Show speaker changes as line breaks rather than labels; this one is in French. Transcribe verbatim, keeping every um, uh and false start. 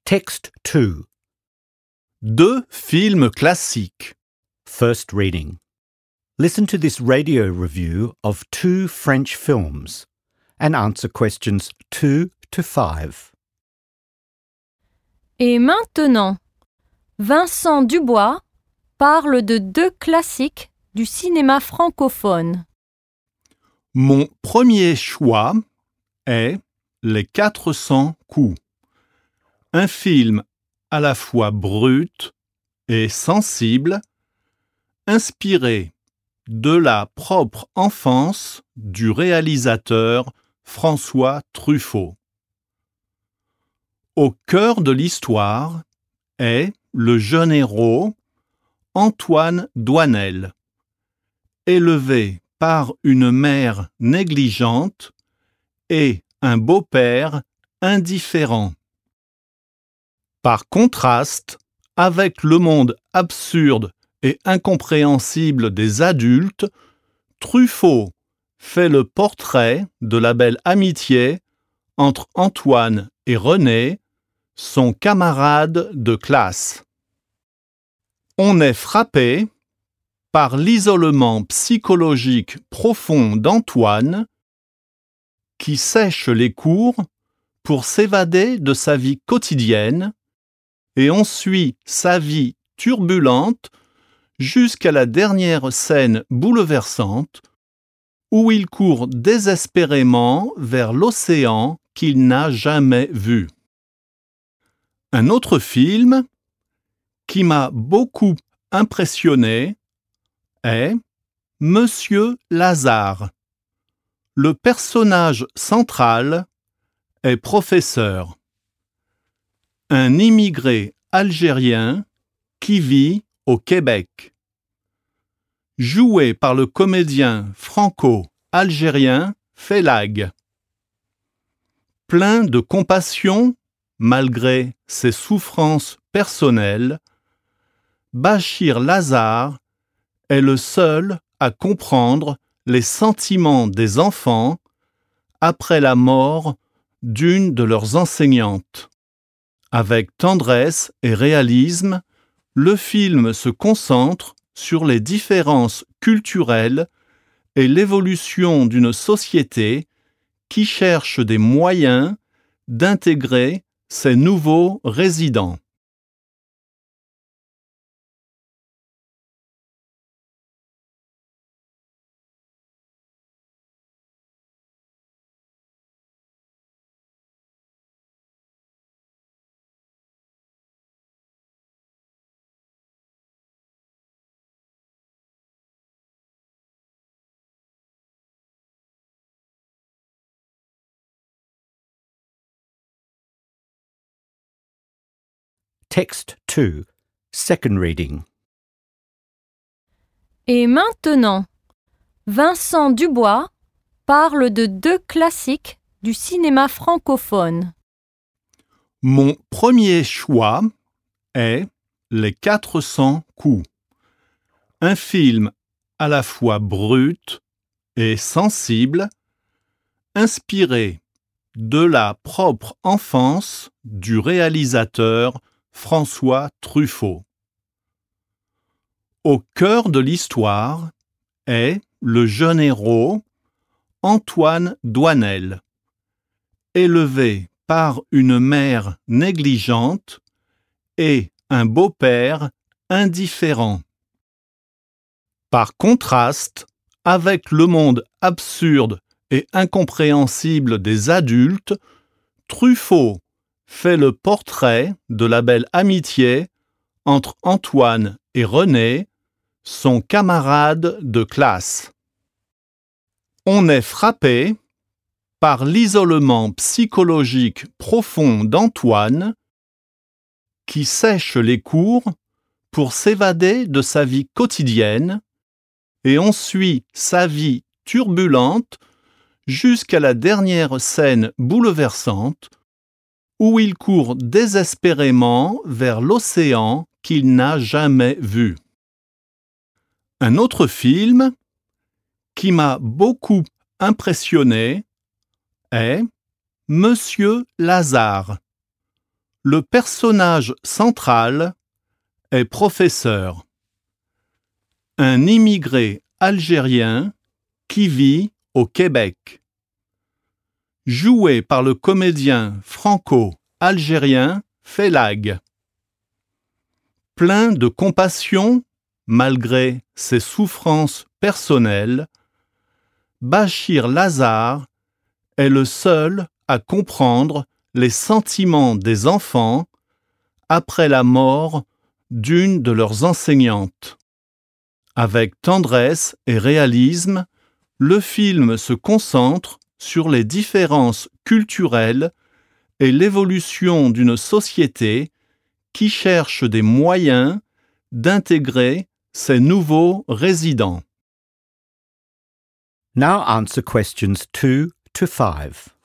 Text two.
Deux films classiques.
First reading. Listen to this radio review of two French films and answer questions two to five.
Et maintenant, Vincent Dubois parle de deux classiques du cinéma francophone.
Mon premier choix est Les quatre cents coups, un film à la fois brut et sensible, inspiré de la propre enfance du réalisateur François Truffaut. Au cœur de l'histoire est le jeune héros Antoine Doinel, élevé par une mère négligente et un beau-père indifférent. Par contraste avec le monde absurde et incompréhensible des adultes, Truffaut fait le portrait de la belle amitié entre Antoine et René, son camarade de classe. On est frappé par l'isolement psychologique profond d'Antoine, qui sèche les cours pour s'évader de sa vie quotidienne, et on suit sa vie turbulente jusqu'à la dernière scène bouleversante où il court désespérément vers l'océan qu'il n'a jamais vu. Un autre film qui m'a beaucoup impressionné est Monsieur Lazare. Le personnage central est professeur, un immigré algérien qui vit au Québec. Joué par le comédien franco-algérien Félag. Plein de compassion, malgré ses souffrances personnelles, Bachir Lazare est le seul à comprendre les sentiments des enfants après la mort d'une de leurs enseignantes. Avec tendresse et réalisme, le film se concentre sur les différences culturelles et l'évolution d'une société qui cherche des moyens d'intégrer ces nouveaux résidents.
Text two. Second reading.
Et maintenant, Vincent Dubois parle de deux classiques du cinéma francophone.
Mon premier choix est Les quatre cents coups, un film à la fois brut et sensible, inspiré de la propre enfance du réalisateur François Truffaut. Au cœur de l'histoire est le jeune héros Antoine Doinel, élevé par une mère négligente et un beau-père indifférent. Par contraste avec le monde absurde et incompréhensible des adultes, Truffaut fait le portrait de la belle amitié entre Antoine et René, son camarade de classe. On est frappé par l'isolement psychologique profond d'Antoine, qui sèche les cours pour s'évader de sa vie quotidienne, et on suit sa vie turbulente jusqu'à la dernière scène bouleversante où il court désespérément vers l'océan qu'il n'a jamais vu. Un autre film qui m'a beaucoup impressionné est Monsieur Lazare. Le personnage central est professeur, un immigré algérien qui vit au Québec. Joué par le comédien franco-algérien Félag. Plein de compassion, malgré ses souffrances personnelles, Bachir Lazare est le seul à comprendre les sentiments des enfants après la mort d'une de leurs enseignantes. Avec tendresse et réalisme, le film se concentre sur les différences culturelles et l'évolution d'une société qui cherche des moyens d'intégrer ces nouveaux résidents.
Now answer questions two to five.